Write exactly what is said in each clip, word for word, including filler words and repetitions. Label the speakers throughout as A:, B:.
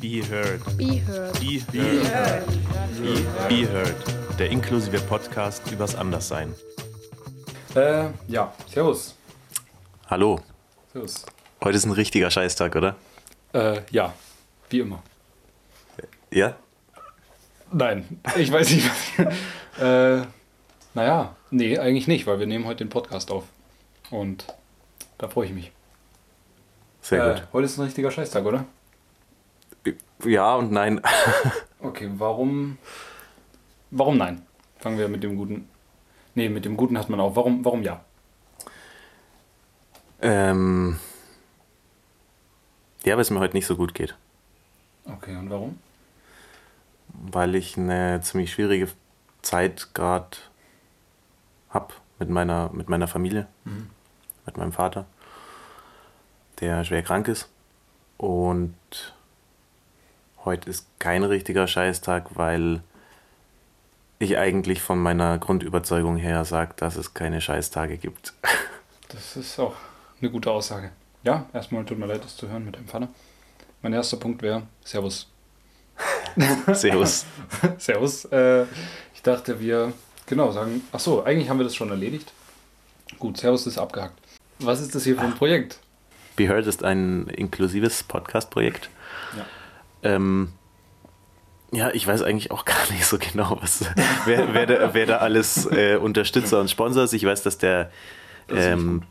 A: Be heard.
B: Be heard.
A: Be
B: Be
A: heard.
B: heard.
A: Be heard. Der inklusive Podcast übers Anderssein.
C: Äh, ja, servus.
A: Hallo.
C: Servus.
A: Heute ist ein richtiger Scheißtag, oder?
C: Äh, ja, wie immer.
A: Ja?
C: Nein, ich weiß nicht, was ich... äh, naja, nee, eigentlich nicht, weil wir nehmen heute den Podcast auf. Und da freue ich mich.
A: Sehr
C: äh,
A: gut.
C: Heute ist ein richtiger Scheißtag, oder?
A: Ja und nein.
C: Okay, warum... Warum nein? Fangen wir mit dem Guten... Nee, mit dem Guten hat man auch. Warum, warum ja?
A: ähm... Ja, weil es mir heute nicht so gut geht.
C: Okay, und warum?
A: Weil ich eine ziemlich schwierige Zeit gerade habe mit meiner, mit meiner Familie,
C: Mhm.
A: mit meinem Vater, der schwer krank ist. Und heute ist kein richtiger Scheißtag, weil ich eigentlich von meiner Grundüberzeugung her sage, dass es keine Scheißtage gibt.
C: Das ist auch eine gute Aussage. Ja, erstmal tut mir leid, das zu hören mit deinem Vater. Mein erster Punkt wäre Servus.
A: Servus.
C: Servus. Äh, ich dachte, wir genau sagen. Ach so, eigentlich haben wir das schon erledigt. Gut, Servus ist abgehakt. Was ist das hier für ein Projekt?
A: Be Heard ist ein inklusives Podcast-Projekt.
C: Ja.
A: Ähm, ja, ich weiß eigentlich auch gar nicht so genau, was, wer, wer, da, wer da alles äh, Unterstützer und Sponsor ist. Ich weiß, dass der ähm,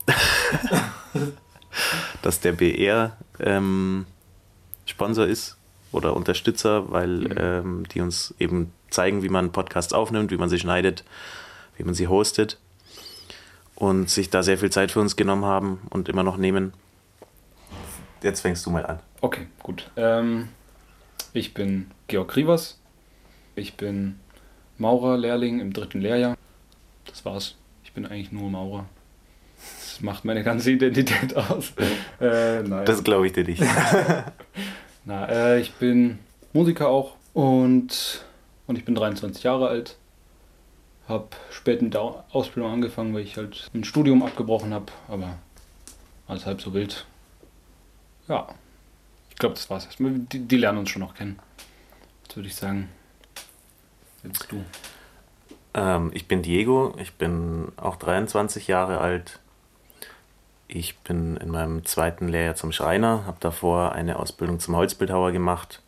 A: dass der B R ähm, Sponsor ist oder Unterstützer, weil
C: Mhm.
A: ähm, die uns eben zeigen, wie man Podcasts aufnimmt, wie man sie schneidet, wie man sie hostet und sich da sehr viel Zeit für uns genommen haben und immer noch nehmen. Jetzt fängst du mal an.
C: Okay, gut. Ähm, ich bin Georg Rivers. Ich bin Maurerlehrling im dritten Lehrjahr. Das war's. Ich bin eigentlich nur Maurer. Das macht meine ganze Identität aus. äh, nein.
A: Das glaube ich dir nicht.
C: Na, äh, ich bin Musiker auch und, und ich bin dreiundzwanzig Jahre alt. Habe spät mit der Ausbildung angefangen, weil ich halt ein Studium abgebrochen habe, aber alles halb so wild. Ja, ich glaube, das war's erstmal. Die, die lernen uns schon noch kennen. Jetzt würde ich sagen, jetzt du.
A: Ähm, ich bin Diego, ich bin auch dreiundzwanzig Jahre alt. Ich bin in meinem zweiten Lehrjahr zum Schreiner, habe davor eine Ausbildung zum Holzbildhauer gemacht.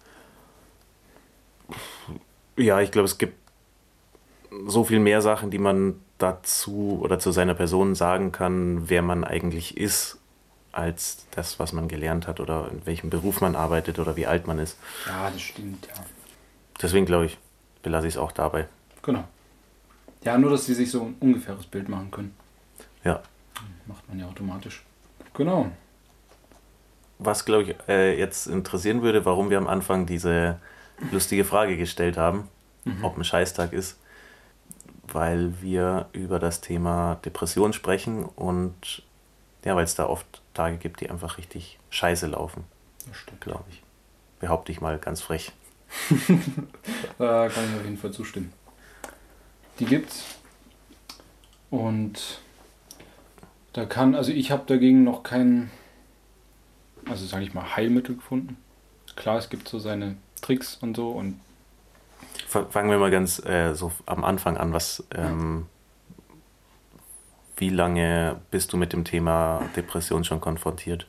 A: Ja, ich glaube, es gibt so viel mehr Sachen, die man dazu oder zu seiner Person sagen kann, wer man eigentlich ist, als das, was man gelernt hat oder in welchem Beruf man arbeitet oder wie alt man ist.
C: Ja, das stimmt, ja.
A: Deswegen glaube ich, belasse ich es auch dabei.
C: Genau. Ja, nur, dass sie sich so ein ungefähres Bild machen können.
A: Ja.
C: Macht man ja automatisch. Genau.
A: Was, glaube ich, äh, jetzt interessieren würde, warum wir am Anfang diese lustige Frage gestellt haben,
C: Mhm.
A: ob ein Scheißtag ist, weil wir über das Thema Depression sprechen und ja, weil es da oft Tage gibt, die einfach richtig scheiße laufen,
C: Das stimmt.
A: glaube ich. Behaupte ich mal ganz frech.
C: Da kann ich auf jeden Fall zustimmen. Die gibt's. Und da kann, also ich habe dagegen noch kein, also sage ich mal, Heilmittel gefunden. Klar, es gibt so seine Tricks und so und
A: F- Fangen wir mal ganz äh, so am Anfang an. Was, ähm, wie lange bist du mit dem Thema Depression schon konfrontiert?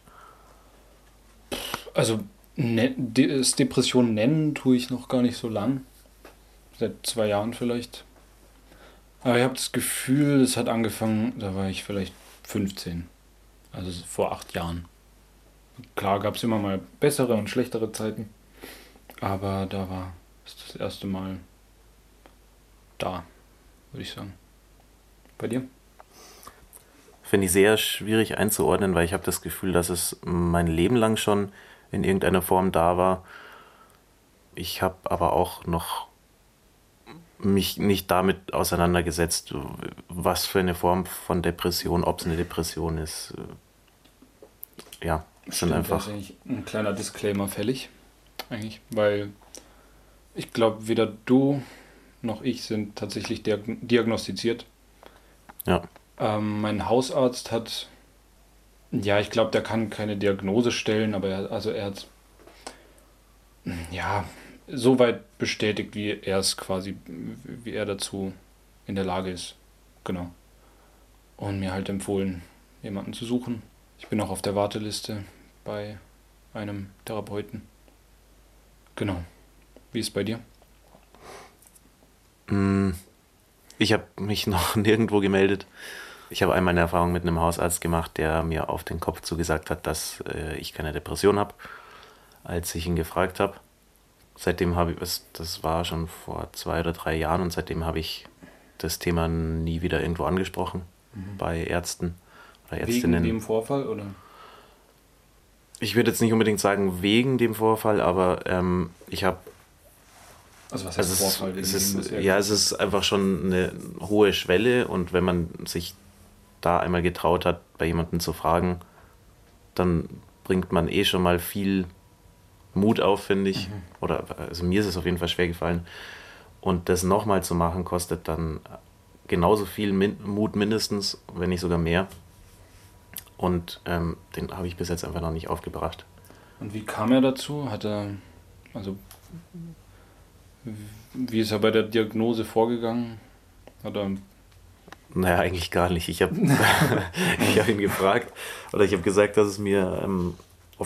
C: also ne, de, es Depression nennen tue ich noch gar nicht so lang. Seit zwei Jahren vielleicht. Aber ich habe das Gefühl, es hat angefangen, da war ich vielleicht fünfzehn. Also vor acht Jahren. Klar gab es immer mal bessere und schlechtere Zeiten. Aber da war es das erste Mal da, würde ich sagen. Bei dir?
A: Finde ich sehr schwierig einzuordnen, weil ich habe das Gefühl, dass es mein Leben lang schon in irgendeiner Form da war. Ich habe aber auch noch mich nicht damit auseinandergesetzt, was für eine Form von Depression, ob es eine Depression ist. Ja, es sind
C: Stimmt,
A: einfach...
C: da ist eigentlich ein kleiner Disclaimer fällig. Eigentlich, weil ich glaube, weder du noch ich sind tatsächlich diag- diagnostiziert.
A: Ja.
C: Ähm, mein Hausarzt hat, ja, ich glaube, der kann keine Diagnose stellen, aber er, also er hat ja, so weit bestätigt, wie er es quasi, wie er dazu in der Lage ist. Genau. Und mir halt empfohlen, jemanden zu suchen. Ich bin auch auf der Warteliste bei einem Therapeuten. Genau. Wie ist es bei dir?
A: Ich habe mich noch nirgendwo gemeldet. Ich habe einmal eine Erfahrung mit einem Hausarzt gemacht, der mir auf den Kopf zugesagt hat, dass äh, ich keine Depression habe, als ich ihn gefragt habe. Seitdem habe ich, das, das war schon vor zwei oder drei Jahren, und seitdem habe ich das Thema nie wieder irgendwo angesprochen, mhm. bei Ärzten oder Ärztinnen.
C: Wegen dem Vorfall, oder?
A: Ich würde jetzt nicht unbedingt sagen wegen dem Vorfall, aber ähm, ich habe...
C: Also was heißt
A: also
C: Vorfall?
A: Es ist, es ist, ja, es ist einfach schon eine hohe Schwelle, und wenn man sich da einmal getraut hat, bei jemandem zu fragen, dann bringt man eh schon mal viel Mut auf, finde ich. Mhm. Oder also mir ist es auf jeden Fall schwer gefallen. Und das nochmal zu machen, kostet dann genauso viel Min- Mut mindestens, wenn nicht sogar mehr. Und ähm, den habe ich bis jetzt einfach noch nicht aufgebracht.
C: Und wie kam er dazu? Hat er, also wie ist er bei der Diagnose vorgegangen? Hat er...
A: Naja, eigentlich gar nicht. Ich habe ich hab ihn gefragt, oder ich habe gesagt, dass es mir ähm,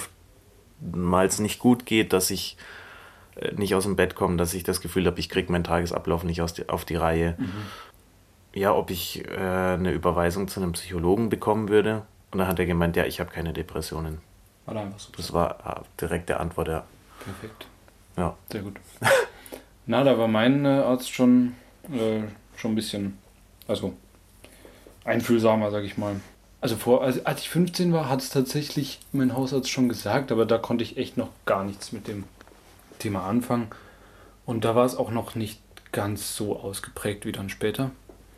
A: oftmals nicht gut geht, dass ich äh, nicht aus dem Bett komme, dass ich das Gefühl habe, ich kriege meinen Tagesablauf nicht aus die, auf die Reihe. Mhm. Ja, ob ich äh, eine Überweisung zu einem Psychologen bekommen würde. Und dann hat er gemeint, ja, ich habe keine Depressionen.
C: War einfach so.
A: Das war äh, direkte Antwort, ja.
C: Perfekt.
A: Ja.
C: Sehr gut. Na, da war mein äh, Arzt schon, äh, schon ein bisschen, also einfühlsamer, sag ich mal. Also vor, also als ich fünfzehn war, hat es tatsächlich mein Hausarzt schon gesagt, aber da konnte ich echt noch gar nichts mit dem Thema anfangen. Und da war es auch noch nicht ganz so ausgeprägt wie dann später.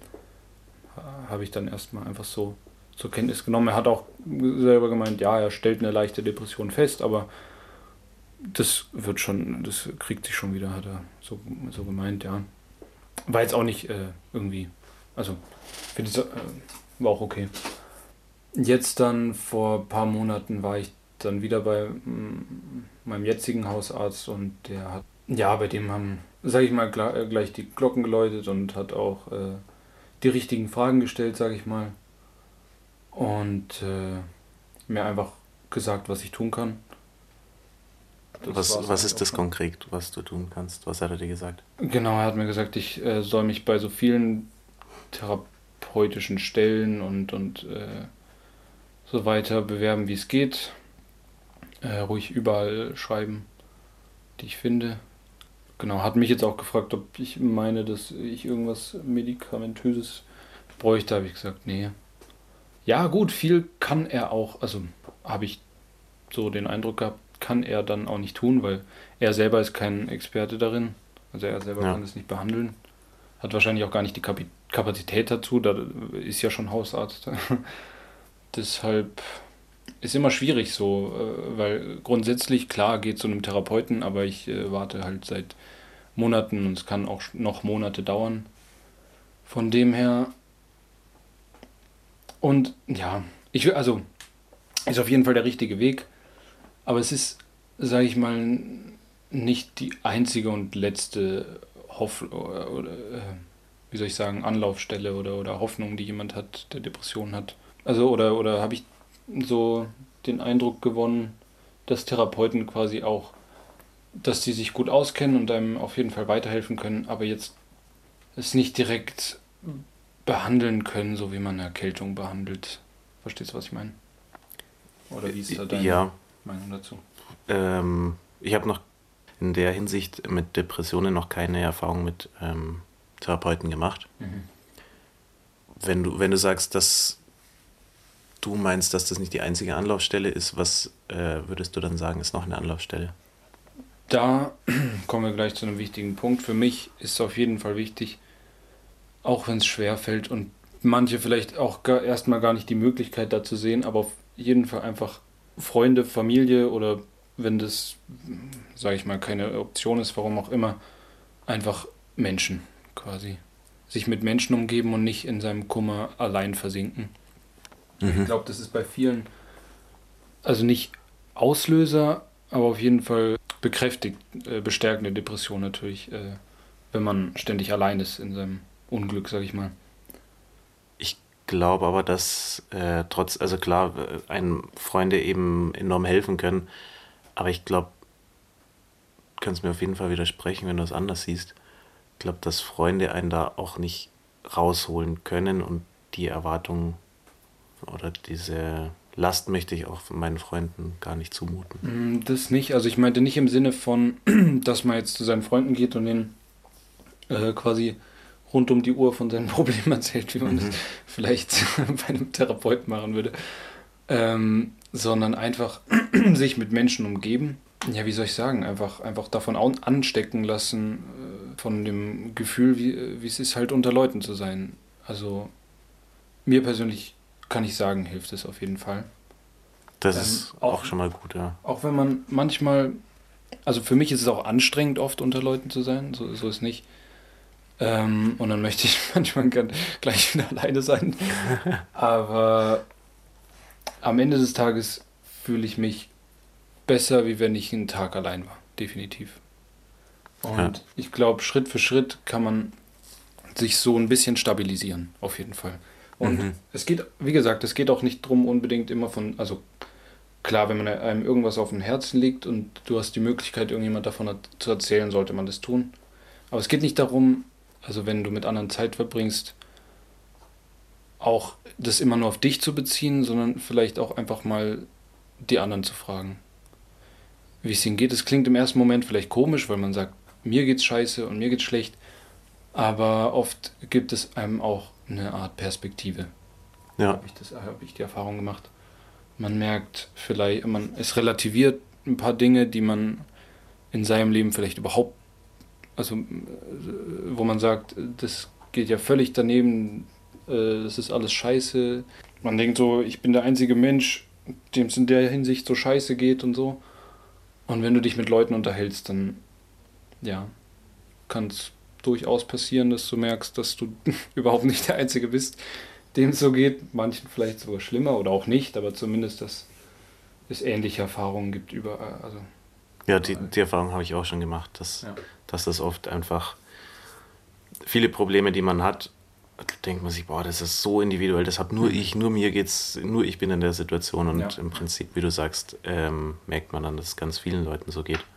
C: Habe ich dann erstmal einfach so zur Kenntnis genommen. Er hat auch selber gemeint, ja, er stellt eine leichte Depression fest, aber das wird schon, das kriegt sich schon wieder, hat er so, so gemeint, ja. War jetzt auch nicht äh, irgendwie, also für diese, äh, war auch okay. Jetzt dann vor ein paar Monaten war ich dann wieder bei mm, meinem jetzigen Hausarzt, und der hat, ja, bei dem haben, sag ich mal, gl- gleich die Glocken geläutet und hat auch äh, die richtigen Fragen gestellt, sag ich mal. Und äh, mir einfach gesagt, was ich tun kann.
A: Das was was ist das konkret, was du tun kannst? Was hat er dir gesagt?
C: Genau, er hat mir gesagt, ich äh, soll mich bei so vielen therapeutischen Stellen und, und äh, so weiter bewerben, wie es geht. Äh, ruhig überall schreiben, die ich finde. Genau, hat mich jetzt auch gefragt, ob ich meine, dass ich irgendwas Medikamentöses bräuchte. Habe ich gesagt, nee. Ja gut, viel kann er auch, also habe ich so den Eindruck gehabt, kann er dann auch nicht tun, weil er selber ist kein Experte darin. Also er selber ja. kann das nicht behandeln. Hat wahrscheinlich auch gar nicht die Kap- Kapazität dazu, da ist ja schon Hausarzt. Deshalb ist immer schwierig so, weil grundsätzlich, klar, geht zu einem Therapeuten, aber ich äh, warte halt seit Monaten, und es kann auch noch Monate dauern. Von dem her, und ja, ich will, also, ist auf jeden Fall der richtige Weg. Aber es ist, sage ich mal, nicht die einzige und letzte Hoffnung, oder, oder wie soll ich sagen, Anlaufstelle oder, oder Hoffnung, die jemand hat, der Depression hat. Also, oder, oder habe ich so den Eindruck gewonnen, dass Therapeuten quasi auch, dass die sich gut auskennen und einem auf jeden Fall weiterhelfen können, aber jetzt es nicht direkt behandeln können, so wie man eine Erkältung behandelt. Verstehst du, was ich meine? Oder wie ist da deine
A: ja.
C: Meinung dazu?
A: Ähm, ich habe noch in der Hinsicht mit Depressionen noch keine Erfahrung mit ähm, Therapeuten gemacht. Mhm. Wenn du, wenn du sagst, dass du meinst, dass das nicht die einzige Anlaufstelle ist, was äh, würdest du dann sagen, ist noch eine Anlaufstelle?
C: Da kommen wir gleich zu einem wichtigen Punkt. Für mich ist auf jeden Fall wichtig, auch wenn es schwer fällt und manche vielleicht auch gar, erstmal gar nicht die Möglichkeit dazu sehen, aber auf jeden Fall einfach Freunde, Familie oder wenn das, sage ich mal, keine Option ist, warum auch immer, einfach Menschen quasi. Sich mit Menschen umgeben und nicht in seinem Kummer allein versinken. Mhm. Ich glaube, das ist bei vielen, also nicht Auslöser, aber auf jeden Fall bekräftigt, äh, bestärkt eine Depression natürlich, äh, wenn man ständig allein ist in seinem Unglück, sag ich mal.
A: Ich glaube aber, dass äh, trotz, also klar, äh, einem Freunde eben enorm helfen können, aber ich glaube, du kannst mir auf jeden Fall widersprechen, wenn du es anders siehst. Ich glaube, dass Freunde einen da auch nicht rausholen können und die Erwartung oder diese Last möchte ich auch meinen Freunden gar nicht zumuten.
C: Das nicht, also ich meinte nicht im Sinne von, dass man jetzt zu seinen Freunden geht und denen äh, quasi rund um die Uhr von seinen Problemen erzählt, wie man mhm. das vielleicht bei einem Therapeuten machen würde, ähm, sondern einfach sich mit Menschen umgeben. Ja, wie soll ich sagen, einfach, einfach davon anstecken lassen, äh, von dem Gefühl, wie, wie es ist, halt unter Leuten zu sein. Also mir persönlich kann ich sagen, hilft es auf jeden Fall.
A: Das ähm, ist auch, auch schon mal gut, ja.
C: Auch wenn man manchmal, also für mich ist es auch anstrengend, oft unter Leuten zu sein, so, so ist nicht. Ähm, und dann möchte ich manchmal gleich wieder alleine sein. Aber am Ende des Tages fühle ich mich besser, wie wenn ich einen Tag allein war, definitiv. Und ja. ich glaube, Schritt für Schritt kann man sich so ein bisschen stabilisieren, auf jeden Fall. Und mhm. es geht, wie gesagt, es geht auch nicht drum unbedingt immer von, also klar, wenn man einem irgendwas auf dem Herzen liegt und du hast die Möglichkeit, irgendjemand davon zu erzählen, sollte man das tun. Aber es geht nicht darum, also wenn du mit anderen Zeit verbringst, auch das immer nur auf dich zu beziehen, sondern vielleicht auch einfach mal die anderen zu fragen, wie es ihnen geht. Es klingt im ersten Moment vielleicht komisch, weil man sagt, mir geht's scheiße und mir geht's schlecht, aber oft gibt es einem auch eine Art Perspektive.
A: Ja.
C: Habe ich, das, habe ich die Erfahrung gemacht. Man merkt vielleicht, man es relativiert ein paar Dinge, die man in seinem Leben vielleicht überhaupt, also wo man sagt, das geht ja völlig daneben, das ist alles scheiße. Man denkt so, ich bin der einzige Mensch, dem es in der Hinsicht so scheiße geht und so. Und wenn du dich mit Leuten unterhältst, dann ja, kann es durchaus passieren, dass du merkst, dass du überhaupt nicht der Einzige bist, dem es so geht. Manchen vielleicht sogar schlimmer oder auch nicht, aber zumindest, dass es ähnliche Erfahrungen gibt überall. Also,
A: ja, die, die Erfahrung habe ich auch schon gemacht, dass, ja. dass das oft einfach viele Probleme, die man hat, denkt man sich, boah, das ist so individuell, das habe nur ich, nur mir geht's, nur ich bin in der Situation und ja. im Prinzip, wie du sagst, ähm, merkt man dann, dass es ganz vielen Leuten so geht.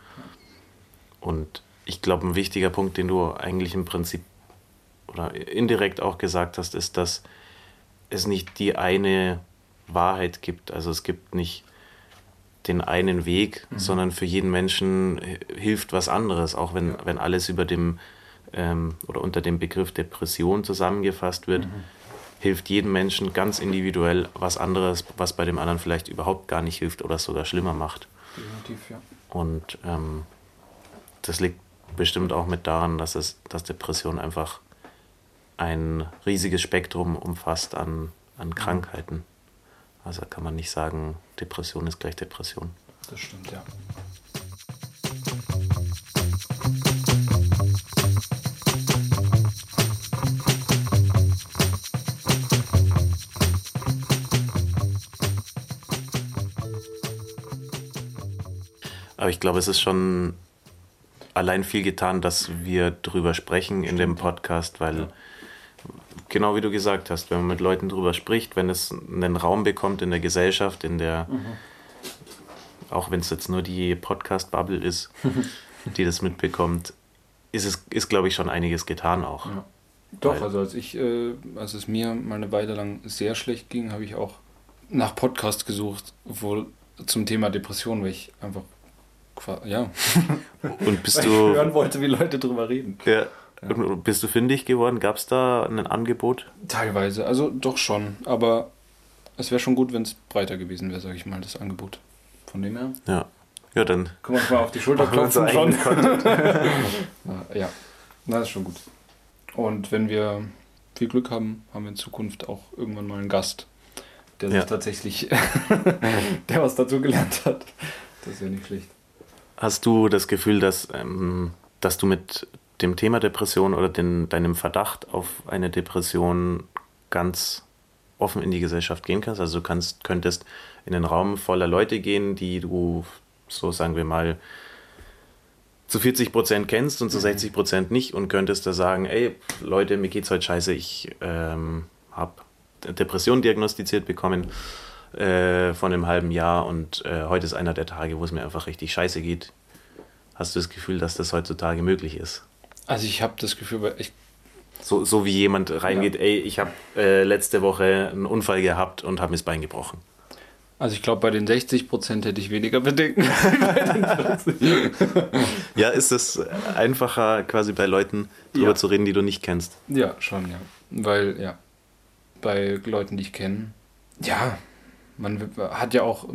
A: Und ich glaube, ein wichtiger Punkt, den du eigentlich im Prinzip oder indirekt auch gesagt hast, ist, dass es nicht die eine Wahrheit gibt. Also es gibt nicht den einen Weg, mhm. sondern für jeden Menschen hilft was anderes, auch wenn, ja. wenn alles über dem ähm, oder unter dem Begriff Depression zusammengefasst wird, mhm. hilft jedem Menschen ganz individuell was anderes, was bei dem anderen vielleicht überhaupt gar nicht hilft oder es sogar schlimmer macht.
C: Definitiv, ja.
A: Und ähm, das liegt bestimmt auch mit daran, dass es, dass Depression einfach ein riesiges Spektrum umfasst an, an Krankheiten. Also kann man nicht sagen, Depression ist gleich Depression.
C: Das stimmt, ja.
A: Aber ich glaube, es ist schon allein viel getan, dass wir drüber sprechen in dem Podcast, weil ja. genau wie du gesagt hast, wenn man mit Leuten drüber spricht, wenn es einen Raum bekommt in der Gesellschaft, in der, mhm. auch wenn es jetzt nur die Podcast-Bubble ist, die das mitbekommt, ist es, ist glaube ich schon einiges getan auch.
C: Ja. Doch, weil, also als ich, äh, als es mir mal eine Weile lang sehr schlecht ging, habe ich auch nach Podcasts gesucht, wo zum Thema Depression, weil ich einfach ja.
A: Und bist
C: weil
A: du
C: ich hören wollte, wie Leute drüber reden.
A: Ja. Ja. Und bist du fündig geworden? Gab es da ein Angebot?
C: Teilweise, also doch schon, aber es wäre schon gut, wenn es breiter gewesen wäre, sage ich mal, das Angebot. Von dem her.
A: Ja. Ja, dann.
C: Können wir uns mal auf die Schulter klopfen schon. Ja, das ist schon gut. Und wenn wir viel Glück haben, haben wir in Zukunft auch irgendwann mal einen Gast, der sich ja. tatsächlich, der was dazu gelernt hat. Das ist ja nicht schlecht.
A: Hast du das Gefühl, dass, ähm, dass du mit dem Thema Depression oder den, deinem Verdacht auf eine Depression ganz offen in die Gesellschaft gehen kannst? Also du kannst, könntest in einen Raum voller Leute gehen, die du, so sagen wir mal, zu vierzig Prozent kennst und zu sechzig Prozent nicht und könntest da sagen, ey, Leute, mir geht's heute scheiße, ich ähm, habe Depression diagnostiziert bekommen äh, vor einem halben Jahr und äh, heute ist einer der Tage, wo es mir einfach richtig scheiße geht. Hast du das Gefühl, dass das heutzutage möglich ist?
C: Also ich habe das Gefühl, weil ich
A: So, so wie jemand reingeht, ja. ey, ich habe äh, letzte Woche einen Unfall gehabt und habe mir das Bein gebrochen.
C: Also ich glaube, bei den sechzig Prozent hätte ich weniger Bedenken. Bei den vierzig.
A: Ja, ist es einfacher, quasi bei Leuten drüber ja. zu reden, die du nicht kennst?
C: Ja, schon, ja. Weil, ja, bei Leuten, die ich kenne, ja, man hat ja auch,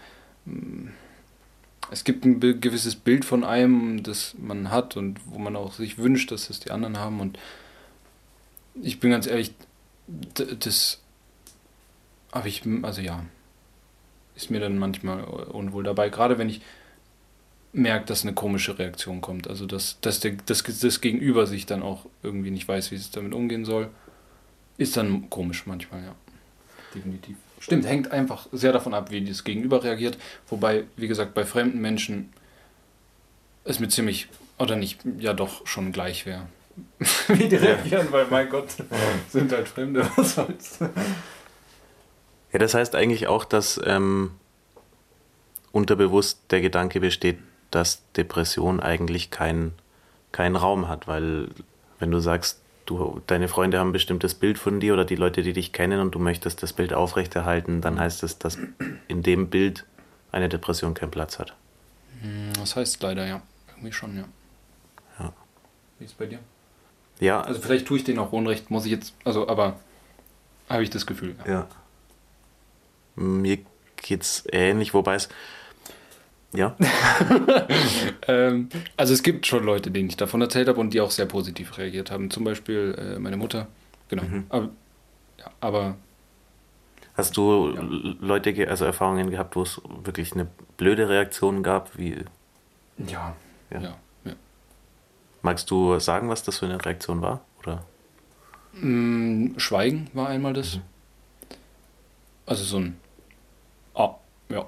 C: es gibt ein gewisses Bild von einem, das man hat und wo man auch sich wünscht, dass es die anderen haben. Und ich bin ganz ehrlich, das habe ich, also ja, ist mir dann manchmal unwohl dabei, gerade wenn ich merke, dass eine komische Reaktion kommt. Also dass, dass der, das, das Gegenüber sich dann auch irgendwie nicht weiß, wie es damit umgehen soll. Ist dann komisch manchmal, ja. Definitiv. Stimmt, hängt einfach sehr davon ab, wie das Gegenüber reagiert. Wobei, wie gesagt, bei fremden Menschen es mir ziemlich, oder nicht, ja doch, schon gleich wäre. Wie die reagieren, weil mein Gott, sind halt Fremde, was soll's.
A: Ja, das heißt eigentlich auch, dass ähm, unterbewusst der Gedanke besteht, dass Depression eigentlich keinen kein Raum hat, weil wenn du sagst, du, deine Freunde haben ein bestimmtes Bild von dir oder die Leute, die dich kennen und du möchtest das Bild aufrechterhalten, dann heißt es, dass in dem Bild eine Depression keinen Platz hat.
C: Das heißt leider, ja. Irgendwie schon, ja.
A: Ja.
C: Wie ist es bei dir?
A: Ja.
C: Also vielleicht tue ich denen auch Unrecht, muss ich jetzt, also aber habe ich das Gefühl.
A: Ja. ja. Mir geht's ähnlich, wobei es ja.
C: ähm, also es gibt schon Leute, denen ich davon erzählt habe und die auch sehr positiv reagiert haben. Zum Beispiel äh, meine Mutter. Genau. Mhm. Aber, ja, aber
A: hast du ja. Leute, also Erfahrungen gehabt, wo es wirklich eine blöde Reaktion gab? Wie?
C: Ja. Ja. ja, ja.
A: Magst du sagen, was das für eine Reaktion war? Oder?
C: Mm, Schweigen war einmal das. Mhm. Also so ein Ah, ja.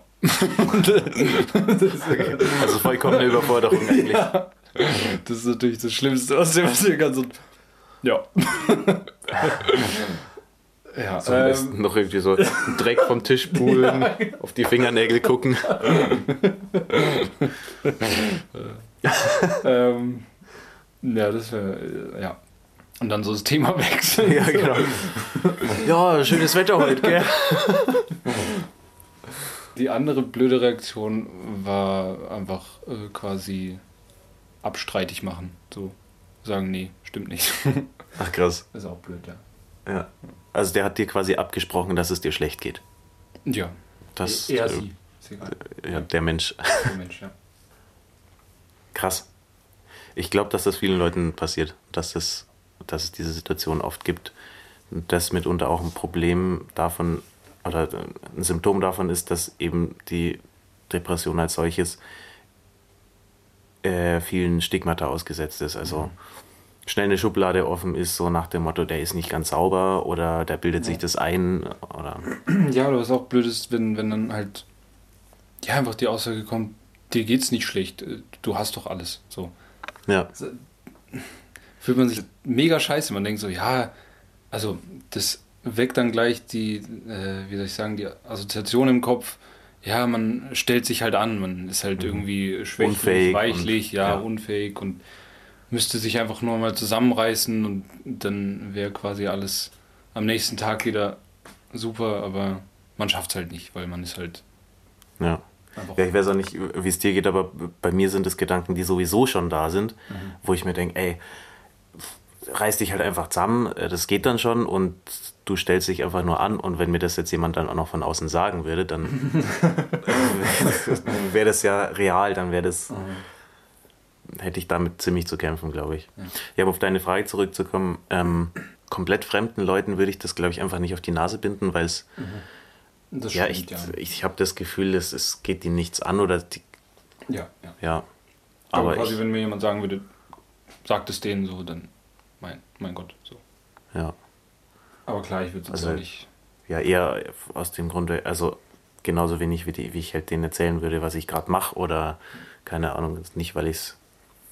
A: Also vollkommene Überforderung eigentlich.
C: Ja. Das ist natürlich das Schlimmste, was dir passieren kann. So, ja.
A: Ja, so am besten ähm, noch irgendwie so Dreck vom Tisch pulen, ja, genau. Auf die Fingernägel gucken.
C: ähm, ja, das wäre, ja. Und dann so das Thema wechseln.
A: Ja, genau. Ja, schönes Wetter heute, gell?
C: Die andere blöde Reaktion war einfach äh, quasi abstreitig machen. So sagen, nee, stimmt nicht.
A: Ach krass.
C: Das ist auch blöd, ja.
A: Ja. Also der hat dir quasi abgesprochen, dass es dir schlecht geht.
C: Ja.
A: Das,
C: er,
A: äh,
C: sie. Ist egal.
A: Ja, der Mensch.
C: Der Mensch, ja.
A: Krass. Ich glaube, dass das vielen Leuten passiert, dass es, dass es diese Situation oft gibt. Das mitunter auch ein Problem davon, oder ein Symptom davon ist, dass eben die Depression als solches äh, vielen Stigmata ausgesetzt ist. Also mhm. schnell eine Schublade offen ist, so nach dem Motto, der ist nicht ganz sauber oder der bildet ja. sich das ein. Oder
C: ja, oder was auch blöd ist, wenn, wenn dann halt ja, einfach die Aussage kommt, dir geht's nicht schlecht, du hast doch alles. So.
A: Ja.
C: Also, fühlt man sich mega scheiße. Man denkt so, ja, also das weckt dann gleich die, äh, wie soll ich sagen, die Assoziation im Kopf. Ja, man stellt sich halt an, man ist halt mhm. irgendwie schwächlich, unfähig weichlich, und, ja, ja, unfähig und müsste sich einfach nur mal zusammenreißen und dann wäre quasi alles am nächsten Tag wieder super, aber man schafft es halt nicht, weil man ist halt
A: ja. Ja, ich weiß auch nicht, wie es dir geht, aber bei mir sind es Gedanken, die sowieso schon da sind, mhm. wo ich mir denke, ey, reiß dich halt einfach zusammen, das geht dann schon und du stellst dich einfach nur an und wenn mir das jetzt jemand dann auch noch von außen sagen würde, dann wäre das ja real, dann wäre das, mhm. hätte ich damit ziemlich zu kämpfen, glaube ich. Ja. Ja, um auf deine Frage zurückzukommen, ähm, komplett fremden Leuten würde ich das, glaube ich, einfach nicht auf die Nase binden, weil es mhm. Das ja, stimmt, ich, ja. ich habe das Gefühl, es, es geht ihnen nichts an oder die,
C: ja, ja.
A: ja.
C: Aber, aber quasi, ich, wenn mir jemand sagen würde, sagt es denen so, dann mein, mein Gott, so.
A: Ja.
C: Aber klar, ich würde es
A: also,
C: auch nicht.
A: Ja, eher aus dem Grunde, also genauso wenig wie, die, wie ich halt denen erzählen würde, was ich gerade mache oder keine Ahnung, nicht weil ich es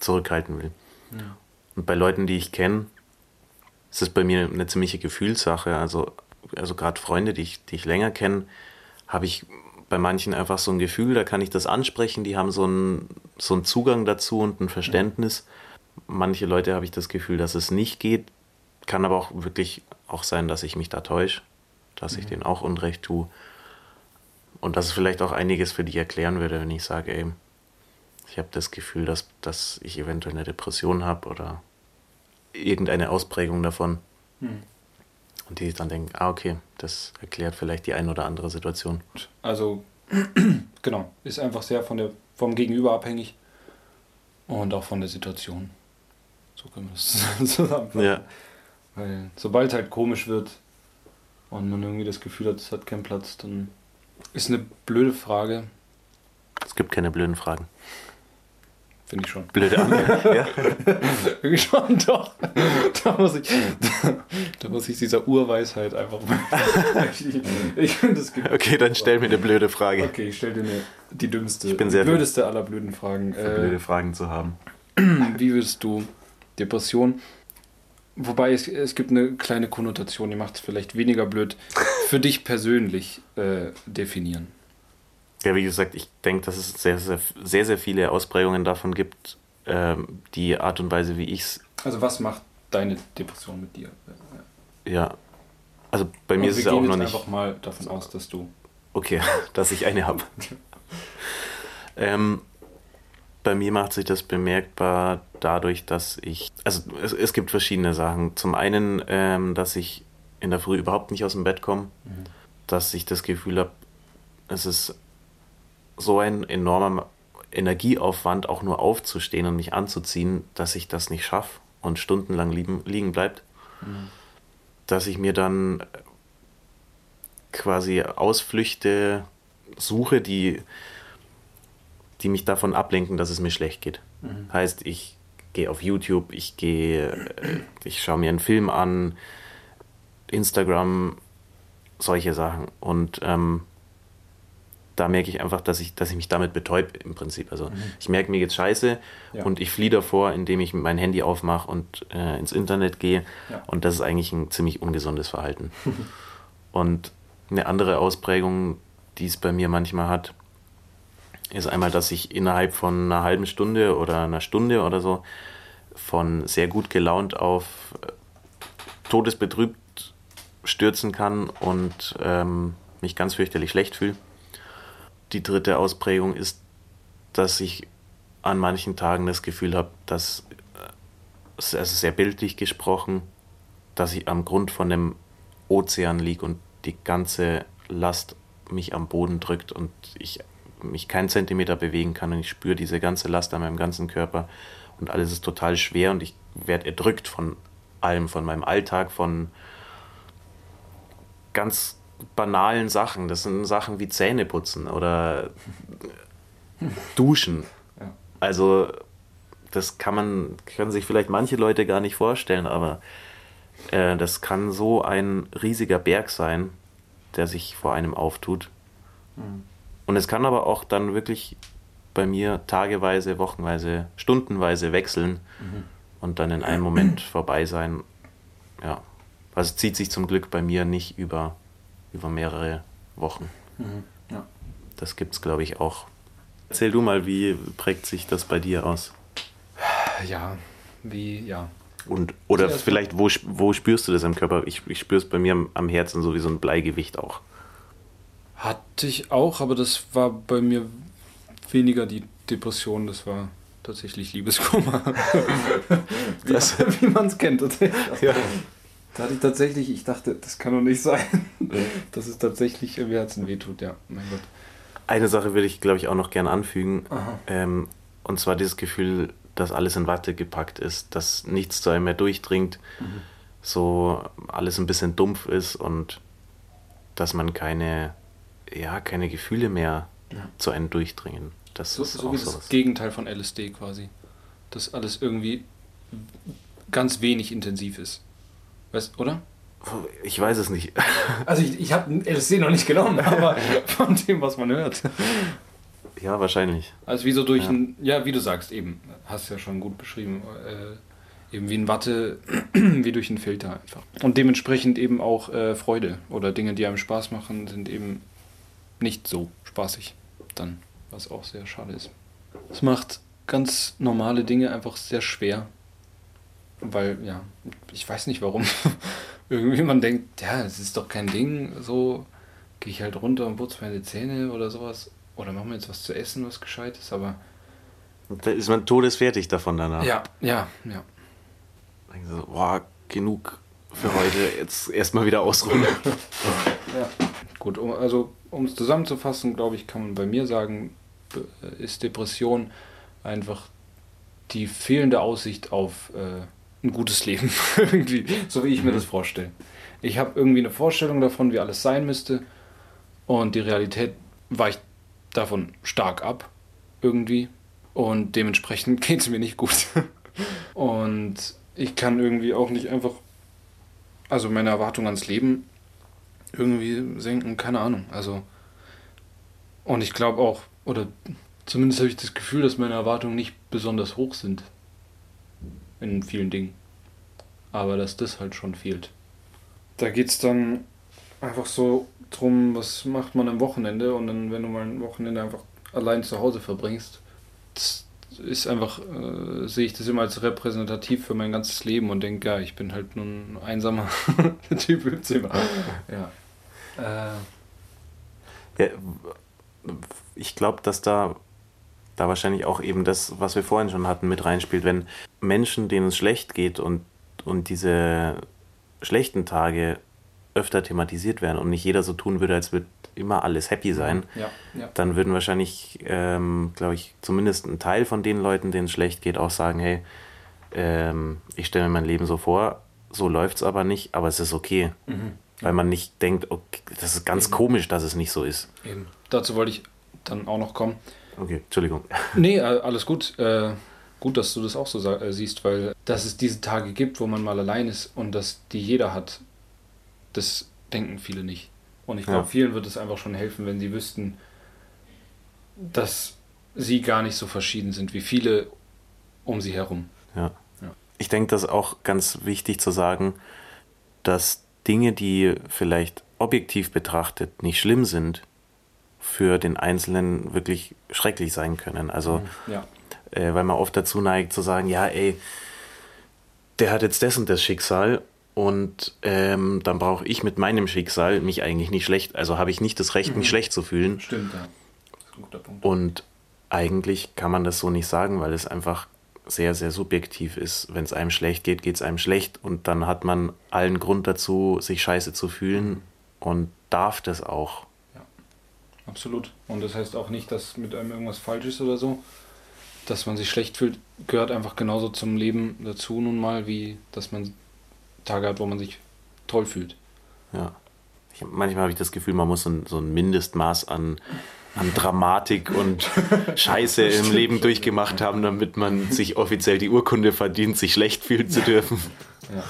A: zurückhalten will.
C: Ja.
A: Und bei Leuten, die ich kenne, ist es bei mir eine ziemliche Gefühlssache. Also, also gerade Freunde, die ich, die ich länger kenne, habe ich bei manchen einfach so ein Gefühl, da kann ich das ansprechen, die haben so einen, so einen Zugang dazu und ein Verständnis. Manche Leute habe ich das Gefühl, dass es nicht geht. Kann aber auch wirklich auch sein, dass ich mich da täusche, dass ich denen auch Unrecht tue. Und dass es vielleicht auch einiges für die erklären würde, wenn ich sage, ey, ich habe das Gefühl, dass, dass ich eventuell eine Depression habe oder irgendeine Ausprägung davon.
C: Mhm.
A: Und die dann denken, ah okay, das erklärt vielleicht die ein oder andere Situation.
C: Also, genau, ist einfach sehr von der, vom Gegenüber abhängig und auch von der Situation. So können wir das zusammenfassen.
A: Ja.
C: Weil sobald halt komisch wird und man irgendwie das Gefühl hat, es hat keinen Platz, dann ist eine blöde Frage.
A: Es gibt keine blöden Fragen.
C: Finde ich schon.
A: Blöde Antwort. Ja.
C: Irgendwie schon, doch. Da muss ich, da, da muss ich dieser Urweisheit einfach mal. ich, ich finde, es gibt.
A: Okay, dann stell mir eine blöde Frage.
C: Okay, ich stell dir eine, die dümmste,
A: Ich bin sehr
C: die blödeste aller blöden Fragen.
A: Für blöde Fragen zu haben.
C: Wie würdest du Depression, wobei es, es gibt eine kleine Konnotation, die macht es vielleicht weniger blöd, für dich persönlich äh, definieren?
A: Ja, wie gesagt, ich denke, dass es sehr, sehr, sehr, sehr viele Ausprägungen davon gibt, ähm, die Art und Weise, wie ich es...
C: Also was macht deine Depression mit dir?
A: Ja, also bei mir
C: Und
A: ist es
C: wir
A: ja auch
C: gehen
A: noch
C: jetzt
A: nicht...
C: einfach mal davon aus, dass du...
A: Okay, dass ich eine habe. ähm, bei mir macht sich das bemerkbar dadurch, dass ich... Also es, es gibt verschiedene Sachen. Zum einen, ähm, dass ich in der Früh überhaupt nicht aus dem Bett komme,
C: Mhm.
A: dass ich das Gefühl habe, es ist so ein enormer Energieaufwand, auch nur aufzustehen und mich anzuziehen, dass ich das nicht schaffe und stundenlang liegen, liegen bleibt.
C: Mhm.
A: Dass ich mir dann quasi Ausflüchte suche, die, die mich davon ablenken, dass es mir schlecht geht.
C: Mhm.
A: Heißt, ich gehe auf YouTube, ich gehe, äh, ich schaue mir einen Film an, Instagram, solche Sachen. Und ähm, da merke ich einfach, dass ich, dass ich mich damit betäube im Prinzip. Also
C: Mhm.
A: ich merke, mir geht's scheiße
C: Ja.
A: und ich fliehe davor, indem ich mein Handy aufmache und äh, ins Internet gehe.
C: Ja.
A: Und das ist eigentlich ein ziemlich ungesundes Verhalten. Und eine andere Ausprägung, die es bei mir manchmal hat, ist einmal, dass ich innerhalb von einer halben Stunde oder einer Stunde oder so von sehr gut gelaunt auf äh, todesbetrübt stürzen kann und ähm, mich ganz fürchterlich schlecht fühle. Die dritte Ausprägung ist, dass ich an manchen Tagen das Gefühl habe, dass, also sehr bildlich gesprochen, dass ich am Grund von einem Ozean liege und die ganze Last mich am Boden drückt und ich mich keinen Zentimeter bewegen kann und ich spüre diese ganze Last an meinem ganzen Körper und alles ist total schwer und ich werde erdrückt von allem, von meinem Alltag, von ganz banalen Sachen. Das sind Sachen wie Zähneputzen oder Duschen.
C: Ja.
A: Also das kann man, können sich vielleicht manche Leute gar nicht vorstellen, aber äh, das kann so ein riesiger Berg sein, der sich vor einem auftut.
C: Mhm.
A: Und es kann aber auch dann wirklich bei mir tageweise, wochenweise, stundenweise wechseln
C: Mhm.
A: und dann in einem Moment vorbei sein. Ja, also es zieht sich zum Glück bei mir nicht über, über mehrere Wochen.
C: Mhm. Ja.
A: Das gibt's, glaube ich, auch. Erzähl du mal, wie prägt sich das bei dir aus?
C: Ja, wie, ja.
A: Und, oder
C: Zuerst
A: vielleicht, wo, wo spürst du das im Körper? Ich, ich spüre es bei mir am, am Herzen so wie so ein Bleigewicht auch.
C: Hatte ich auch, aber das war bei mir weniger die Depression, das war tatsächlich Liebeskummer. wie
A: Das-
C: wie man es kennt. Tatsächlich.
A: Ja.
C: Da hatte ich tatsächlich, ich dachte, das kann doch nicht sein, dass es tatsächlich im Herzen wehtut, ja, mein Gott.
A: Eine Sache würde ich, glaube ich, auch noch gern anfügen.
C: Aha.
A: Ähm, und zwar dieses Gefühl, dass alles in Watte gepackt ist, dass nichts zu einem mehr durchdringt,
C: Mhm.
A: so alles ein bisschen dumpf ist und dass man keine, ja, keine Gefühle mehr
C: Ja.
A: zu einem durchdringen. Das
C: So,
A: ist
C: so
A: auch
C: wie
A: sowas.
C: das Gegenteil von L S D quasi. Dass alles irgendwie ganz wenig intensiv ist. Weißt, oder?
A: Ich weiß es nicht.
C: Also ich, ich habe L S D noch nicht genommen, aber von dem, was man hört.
A: Ja, wahrscheinlich.
C: Also wie so durch
A: Ja.
C: ein, ja, wie du sagst, eben, hast ja schon gut beschrieben, äh, eben wie ein Watte, wie durch einen Filter einfach. Und dementsprechend eben auch äh, Freude oder Dinge, die einem Spaß machen, sind eben nicht so spaßig dann, was auch sehr schade ist. Es macht ganz normale Dinge einfach sehr schwer, weil, ja, ich weiß nicht warum. Irgendwie man denkt, ja, es ist doch kein Ding, so gehe ich halt runter und putze meine Zähne oder sowas. Oder machen wir jetzt was zu essen, was Gescheites, aber...
A: Da ist man todesfertig davon danach.
C: Ja, ja, ja.
A: Denken so, boah, genug für heute, jetzt erstmal wieder ausruhen.
C: Ja. Gut, um, also um es zusammenzufassen, glaube ich, kann man bei mir sagen, ist Depression einfach die fehlende Aussicht auf äh, ein gutes Leben. Irgendwie, so wie ich mir das vorstelle. Ich habe irgendwie eine Vorstellung davon, wie alles sein müsste, und die Realität weicht davon stark ab, irgendwie. Und dementsprechend geht es mir nicht gut. Und ich kann irgendwie auch nicht einfach, also meine Erwartung ans Leben irgendwie senken, keine Ahnung. Also, und ich glaube auch, oder zumindest habe ich das Gefühl, dass meine Erwartungen nicht besonders hoch sind. In vielen Dingen. Aber dass das halt schon fehlt. Da geht es dann einfach so drum, was macht man am Wochenende, und dann, wenn du mal ein Wochenende einfach allein zu Hause verbringst, das ist einfach, äh, sehe ich das immer als repräsentativ für mein ganzes Leben und denke, ja, ich bin halt nur ein einsamer Typ im Zimmer. Ja. Äh.
A: Ja, ich glaube, dass da, da wahrscheinlich auch eben das, was wir vorhin schon hatten, mit reinspielt. Wenn Menschen, denen es schlecht geht und, und diese schlechten Tage öfter thematisiert werden und nicht jeder so tun würde, als würde immer alles happy sein,
C: Ja, ja.
A: dann würden wahrscheinlich, ähm, glaube ich, zumindest ein Teil von den Leuten, denen es schlecht geht, auch sagen, hey, ähm, ich stelle mir mein Leben so vor, so läuft es aber nicht, aber es ist okay.
C: Mhm.
A: Weil man nicht denkt, okay, das ist ganz
C: Eben.
A: komisch, dass es nicht so ist.
C: Eben. Dazu wollte ich dann auch noch kommen.
A: Okay, Entschuldigung.
C: Nee, äh, alles gut. Äh, gut, dass du das auch so sa- äh, siehst, weil dass es diese Tage gibt, wo man mal allein ist und dass die jeder hat, das denken viele nicht. Und ich glaube,
A: Ja.
C: vielen wird es einfach schon helfen, wenn sie wüssten, dass sie gar nicht so verschieden sind wie viele um sie herum.
A: Ja.
C: Ja.
A: Ich denke, das ist auch ganz wichtig zu sagen, dass Dinge, die vielleicht objektiv betrachtet nicht schlimm sind, für den Einzelnen wirklich schrecklich sein können. Also,
C: Ja.
A: äh, weil man oft dazu neigt zu sagen, ja, ey, der hat jetzt das und das Schicksal und ähm, dann brauche ich mit meinem Schicksal mich eigentlich nicht schlecht, also habe ich nicht das Recht, mich
C: Mhm.
A: schlecht zu fühlen.
C: Stimmt, ja. Das ist ein guter Punkt.
A: Und eigentlich kann man das so nicht sagen, weil es einfach sehr, sehr subjektiv ist. Wenn es einem schlecht geht, geht es einem schlecht und dann hat man allen Grund dazu, sich scheiße zu fühlen und darf das auch.
C: Absolut. Und das heißt auch nicht, dass mit einem irgendwas falsch ist oder so. Dass man sich schlecht fühlt, gehört einfach genauso zum Leben dazu nun mal, wie dass man Tage hat, wo man sich toll fühlt.
A: Ja. Ich, manchmal habe ich das Gefühl, man muss so ein, so ein Mindestmaß an, an Dramatik und Scheiße im Leben durchgemacht haben, damit man sich offiziell die Urkunde verdient, sich schlecht fühlen zu dürfen.
C: Ja.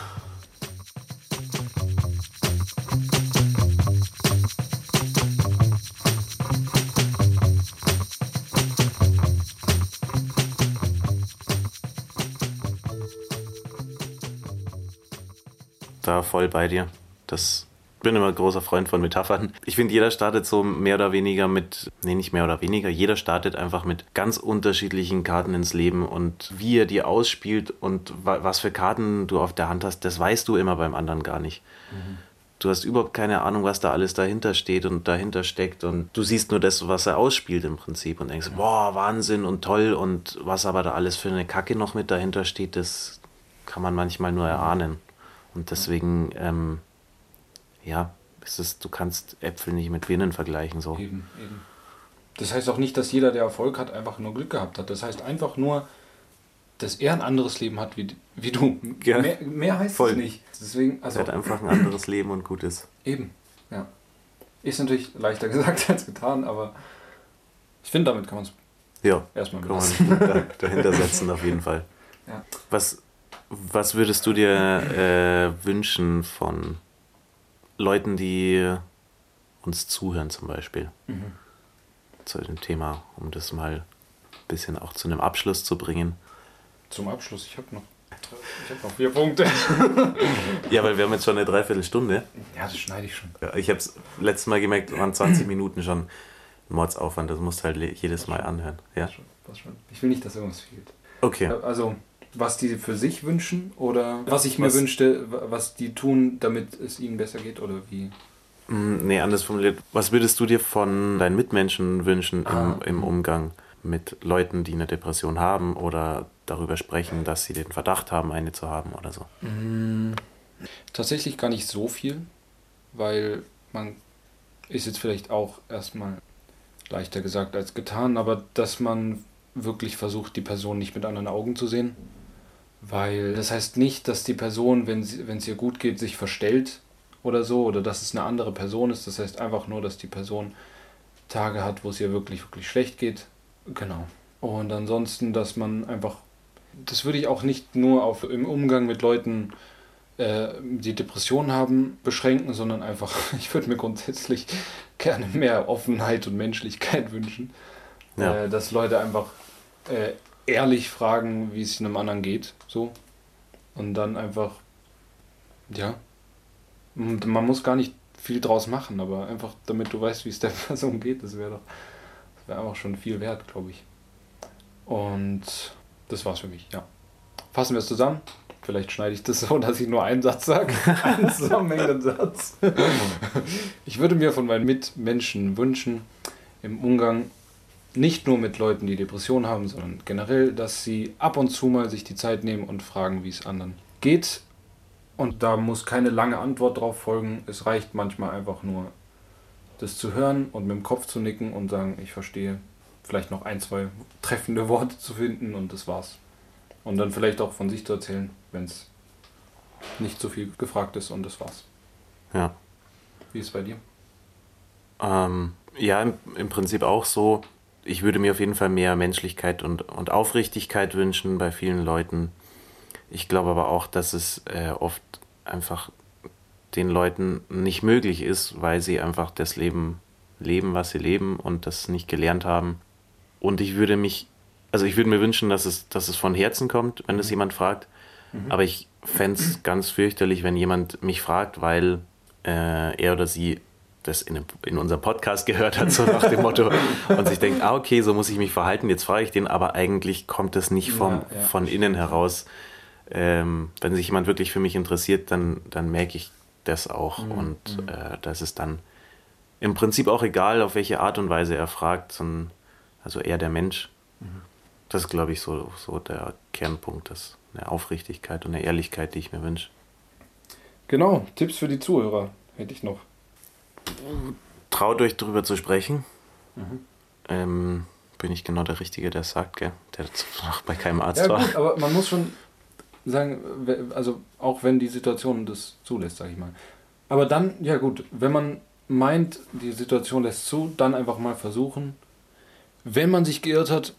A: Da voll bei dir. Das ich bin immer ein großer Freund von Metaphern. Ich finde, jeder startet so mehr oder weniger mit, nee, nicht mehr oder weniger, jeder startet einfach mit ganz unterschiedlichen Karten ins Leben und wie er die ausspielt und wa- was für Karten du auf der Hand hast, das weißt du immer beim anderen gar nicht.
C: Mhm.
A: Du hast überhaupt keine Ahnung, was da alles dahinter steht und dahinter steckt und du siehst nur das, was er ausspielt im Prinzip und denkst, boah, Wahnsinn und toll und was aber da alles für eine Kacke noch mit dahinter steht, das kann man manchmal nur erahnen. Und deswegen, ähm, ja, ist es, du kannst Äpfel nicht mit Birnen vergleichen. So.
C: Eben, eben. Das heißt auch nicht, dass jeder, der Erfolg hat, einfach nur Glück gehabt hat. Das heißt einfach nur, dass er ein anderes Leben hat wie, wie du.
A: Ja.
C: Mehr, mehr heißt
A: Voll.
C: es nicht. Deswegen,
A: Er
C: also
A: hat einfach ein anderes Leben und gut ist.
C: eben, ja. Ist natürlich leichter gesagt als getan, aber ich finde, damit kann man es
A: Ja,
C: erstmal
A: kann man
C: belassen.
A: gut da, dahinter setzen auf jeden Fall.
C: Ja.
A: Was, was würdest du dir äh, wünschen von Leuten, die uns zuhören zum Beispiel?
C: Mhm.
A: zu dem Thema, um das mal ein bisschen auch zu einem Abschluss zu bringen.
C: Zum Abschluss, ich habe noch, ich hab noch vier Punkte.
A: Ja, weil wir haben jetzt schon eine Dreiviertelstunde.
C: Ja, das schneide ich schon.
A: Ja, ich habe es letztes Mal gemerkt, waren zwanzig Minuten schon ein Mordsaufwand. Das musst du halt jedes Mal anhören. Ja?
C: Passt schon, passt schon. Ich will nicht, dass irgendwas fehlt.
A: Okay.
C: Also, was die für sich wünschen oder was ich
A: Was-
C: mir wünschte, was die tun, damit es ihnen besser geht oder wie?
A: Mm, Nee, anders formuliert. Was würdest du dir von deinen Mitmenschen wünschen
C: Ah.
A: im, im Umgang mit Leuten, die eine Depression haben oder darüber sprechen, dass sie den Verdacht haben, eine zu haben oder so?
C: Tatsächlich gar nicht so viel, weil man ist jetzt vielleicht auch erstmal leichter gesagt als getan, aber dass man wirklich versucht, die Person nicht mit anderen Augen zu sehen, weil das heißt nicht, dass die Person, wenn sie, wenn es ihr gut geht, sich verstellt oder so oder dass es eine andere Person ist. Das heißt einfach nur, dass die Person Tage hat, wo es ihr wirklich, wirklich schlecht geht. Genau. Und ansonsten, dass man einfach, das würde ich auch nicht nur auf im Umgang mit Leuten, äh, die Depressionen haben, beschränken, sondern einfach, ich würde mir grundsätzlich gerne mehr Offenheit und Menschlichkeit wünschen.
A: Ja.
C: Äh, dass Leute einfach äh, ehrlich fragen, wie es einem anderen geht. So. Und dann einfach, ja. Und man muss gar nicht viel draus machen, aber einfach, damit du weißt, wie es der Person geht, das wäre doch, das wäre einfach schon viel wert, glaube ich. Und das war's für mich, ja. Fassen wir es zusammen. Vielleicht schneide ich das so, dass ich nur einen Satz sage. Einen zusammenhängenden Satz. Ich würde mir von meinen Mitmenschen wünschen, im Umgang nicht nur mit Leuten, die Depressionen haben, sondern generell, dass sie ab und zu mal sich die Zeit nehmen und fragen, wie es anderen geht. Und da muss keine lange Antwort drauf folgen. Es reicht manchmal einfach nur, das zu hören und mit dem Kopf zu nicken und sagen, ich verstehe. Vielleicht noch ein, zwei treffende Worte zu finden und das war's. Und dann vielleicht auch von sich zu erzählen, wenn es nicht so viel gefragt ist und das war's.
A: Ja.
C: Wie ist es bei dir?
A: Ähm, ja, im, im Prinzip auch so. Ich würde mir auf jeden Fall mehr Menschlichkeit und, und Aufrichtigkeit wünschen bei vielen Leuten. Ich glaube aber auch, dass es äh, oft einfach den Leuten nicht möglich ist, weil sie einfach das Leben leben, was sie leben und das nicht gelernt haben. Und ich würde mich, also ich würde mir wünschen, dass es, dass es von Herzen kommt, wenn das jemand fragt.
C: Mhm.
A: Aber ich fände es ganz fürchterlich, wenn jemand mich fragt, weil äh, er oder sie das in, einem, in unserem Podcast gehört hat, so nach dem Motto, und sich denkt, ah, okay, so muss ich mich verhalten, jetzt frage ich den, aber eigentlich kommt das nicht vom,
C: Ja, ja.
A: von innen heraus. Ähm, wenn sich jemand wirklich für mich interessiert, dann, dann merke ich das auch.
C: Mhm.
A: Und
C: Mhm.
A: äh, das ist dann im Prinzip auch egal, auf welche Art und Weise er fragt, sondern also eher der Mensch.
C: Mhm.
A: Das ist, glaube ich, so, so der Kernpunkt, das eine Aufrichtigkeit und eine Ehrlichkeit, die ich mir wünsche.
C: Genau, Tipps für die Zuhörer hätte ich noch.
A: Traut euch darüber zu sprechen.
C: Mhm.
A: Ähm, bin ich genau der Richtige, der es sagt, gell? Der noch bei keinem Arzt
C: Ja
A: war.
C: gut, aber man muss schon sagen, we- also auch wenn die Situation das zulässt, sage ich mal. Aber dann, ja gut, wenn man meint, die Situation lässt zu, dann einfach mal versuchen. Wenn man sich geirrt hat,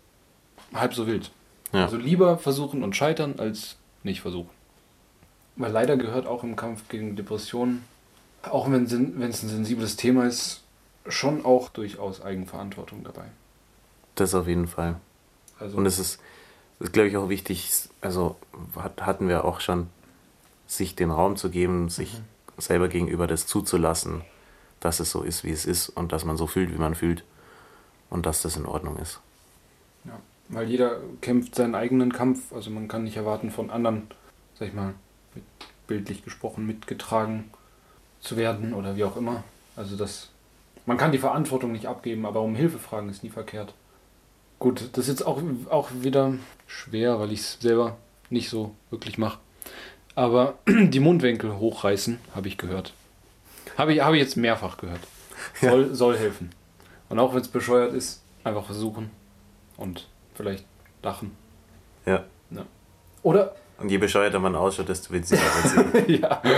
C: halb so wild.
A: Ja.
C: Also lieber versuchen und scheitern, als nicht versuchen. Weil leider gehört auch im Kampf gegen Depressionen, auch wenn sen- wenn es ein sensibles Thema ist, schon auch durchaus Eigenverantwortung dabei.
A: Das auf jeden Fall.
C: Also
A: Und es ist, ist glaube ich, auch wichtig, also hat, hatten wir auch schon, sich den Raum zu geben, sich
C: Mhm.
A: selber gegenüber das zuzulassen, dass es so ist, wie es ist und dass man so fühlt, wie man fühlt und dass das in Ordnung ist.
C: Ja, weil jeder kämpft seinen eigenen Kampf, also man kann nicht erwarten von anderen, sag ich mal, mit, bildlich gesprochen mitgetragen zu werden oder wie auch immer. Also das, man kann die Verantwortung nicht abgeben, aber um Hilfe fragen ist nie verkehrt. Gut, das ist jetzt auch, auch wieder schwer, weil ich es selber nicht so wirklich mache. Aber die Mundwinkel hochreißen, habe ich gehört. Habe ich, habe ich jetzt mehrfach gehört. Soll, soll helfen. Und auch wenn es bescheuert ist, einfach versuchen und vielleicht lachen.
A: Ja.
C: Oder?
A: Und je bescheuerter man ausschaut, desto witziger wird sie.
C: Ja.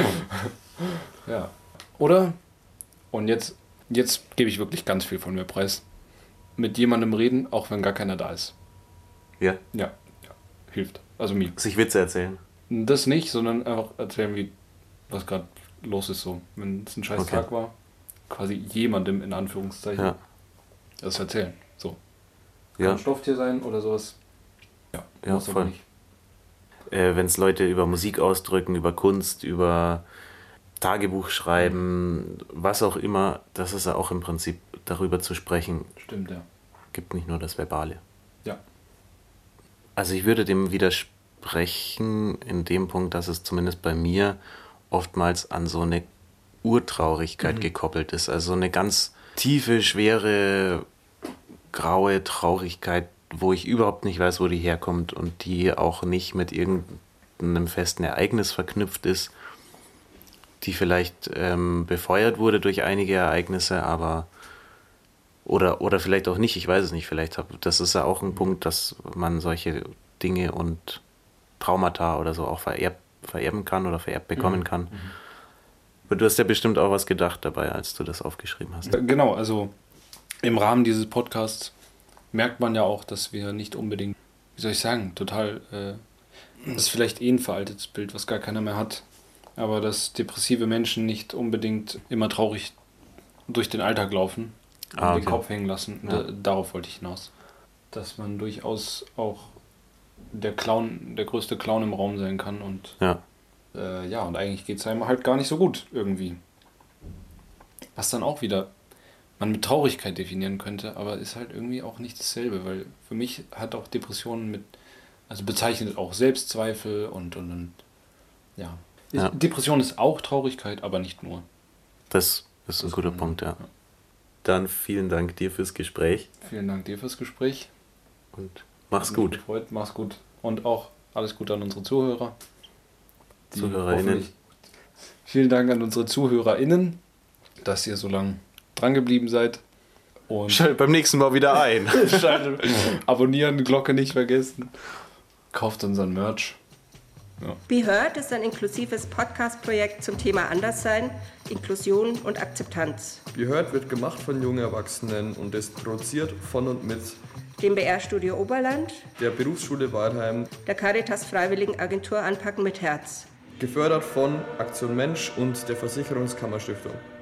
C: Ja. Oder? Und jetzt, jetzt gebe ich wirklich ganz viel von mir preis. Mit jemandem reden, auch wenn gar keiner da ist.
A: Ja.
C: Ja, ja. Hilft. Also mir.
A: Sich Witze erzählen.
C: Das nicht, sondern einfach erzählen, wie was gerade los ist so. Wenn es ein scheiß
A: Okay.
C: Tag war, quasi jemandem in Anführungszeichen.
A: Ja.
C: Das erzählen. So.
A: Ja.
C: Kann ein Stofftier sein oder sowas. Ja,
A: Ja,
C: muss aber
A: voll.
C: nicht.
A: Äh, Wenn es Leute über Musik ausdrücken, über Kunst, über Tagebuch schreiben, was auch immer, das ist ja auch im Prinzip darüber zu sprechen.
C: Stimmt, ja.
A: Gibt nicht nur das Verbale.
C: Ja.
A: Also ich würde dem widersprechen in dem Punkt, dass es zumindest bei mir oftmals an so eine Urtraurigkeit
C: Mhm.
A: gekoppelt ist. Also eine ganz tiefe, schwere, graue Traurigkeit, wo ich überhaupt nicht weiß, wo die herkommt und die auch nicht mit irgendeinem festen Ereignis verknüpft ist, die vielleicht ähm, befeuert wurde durch einige Ereignisse, aber oder, oder vielleicht auch nicht, ich weiß es nicht, vielleicht hab, das ist ja auch ein Punkt, dass man solche Dinge und Traumata oder so auch vererb, vererben kann oder vererbt bekommen
C: Mhm.
A: kann. Aber du hast ja bestimmt auch was gedacht dabei, als du das aufgeschrieben hast.
C: Genau, also im Rahmen dieses Podcasts merkt man ja auch, dass wir nicht unbedingt, wie soll ich sagen, total, äh, das ist vielleicht eh ein veraltetes Bild, was gar keiner mehr hat, aber dass depressive Menschen nicht unbedingt immer traurig durch den Alltag laufen und
A: Ah,
C: den
A: okay.
C: Kopf hängen lassen.
A: Ja.
C: Da, darauf wollte ich hinaus. Dass man durchaus auch der Clown, der größte Clown im Raum sein kann und
A: Ja,
C: äh, ja, und eigentlich geht es einem halt gar nicht so gut irgendwie. Was dann auch wieder man mit Traurigkeit definieren könnte, aber ist halt irgendwie auch nicht dasselbe, weil für mich hat auch Depressionen mit, also bezeichnet auch Selbstzweifel und, und, und ja.
A: Ja.
C: Depression ist auch Traurigkeit, aber nicht nur.
A: das ist ein
C: Das
A: guter
C: kann-
A: Punkt, ja. Dann vielen Dank dir fürs Gespräch
C: Vielen Dank dir fürs Gespräch.
A: und mach's
C: Hat mich
A: gut.
C: gefreut. Mach's gut. Und auch alles Gute an unsere Zuhörer. Die
A: ZuhörerInnen.
C: hoffentlich- Vielen Dank an unsere ZuhörerInnen, dass ihr so lange dran geblieben seid. Und
A: Schalt beim nächsten Mal wieder ein.
C: Schaltet, abonnieren, Glocke nicht vergessen. Kauft unseren Merch.
B: Wie hört ist ein inklusives Podcast-Projekt zum Thema Anderssein, Inklusion und Akzeptanz.
D: Wie hört wird gemacht von jungen Erwachsenen und ist produziert von und mit
B: Dem B R-Studio Oberland,
D: der Berufsschule Weilheim,
B: der Caritas Freiwilligenagentur Anpacken mit Herz.
D: gefördert von Aktion Mensch und der Versicherungskammerstiftung.